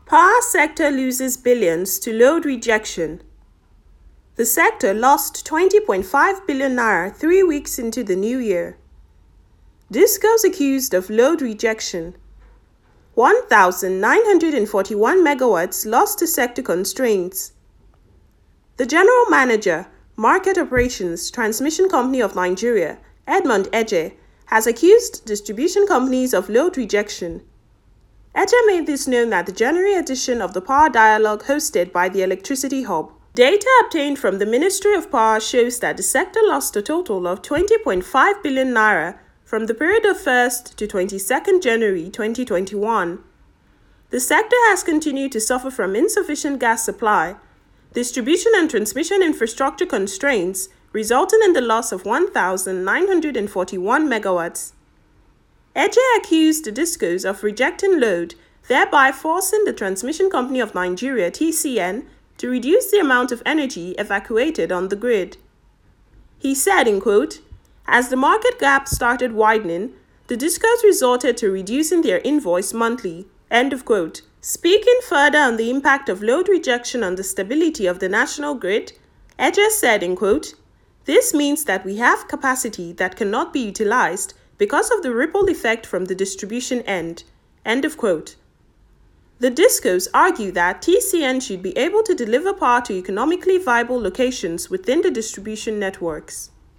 Power sector loses billions to load rejection. The sector lost 20.5 billion naira 3 weeks into the new year. Discos accused of load rejection. 1,941 megawatts lost to sector constraints. The General Manager, Market Operations, Transmission Company of Nigeria, Edmond Eje, has accused distribution companies of load rejection. Eje made this known at the January edition of the Power Dialogue hosted by the Electricity Hub. Data obtained from the Ministry of Power shows that the sector lost a total of 20.5 billion naira from the period of 1st to 22nd January 2021. The sector has continued to suffer from insufficient gas supply, distribution and transmission infrastructure constraints, resulting in the loss of 1,941 megawatts. Eje accused the DISCOs of rejecting load, thereby forcing the Transmission Company of Nigeria (TCN) to reduce the amount of energy evacuated on the grid. He said, in quote, "As the market gap started widening, the DISCOs resorted to reducing their invoice monthly." End of quote. Speaking further on the impact of load rejection on the stability of the national grid, Eje said, in quote, "This means that we have capacity that cannot be utilized because of the ripple effect from the distribution end." End of quote. The DISCOs argue that TCN should be able to deliver power to economically viable locations within the distribution networks.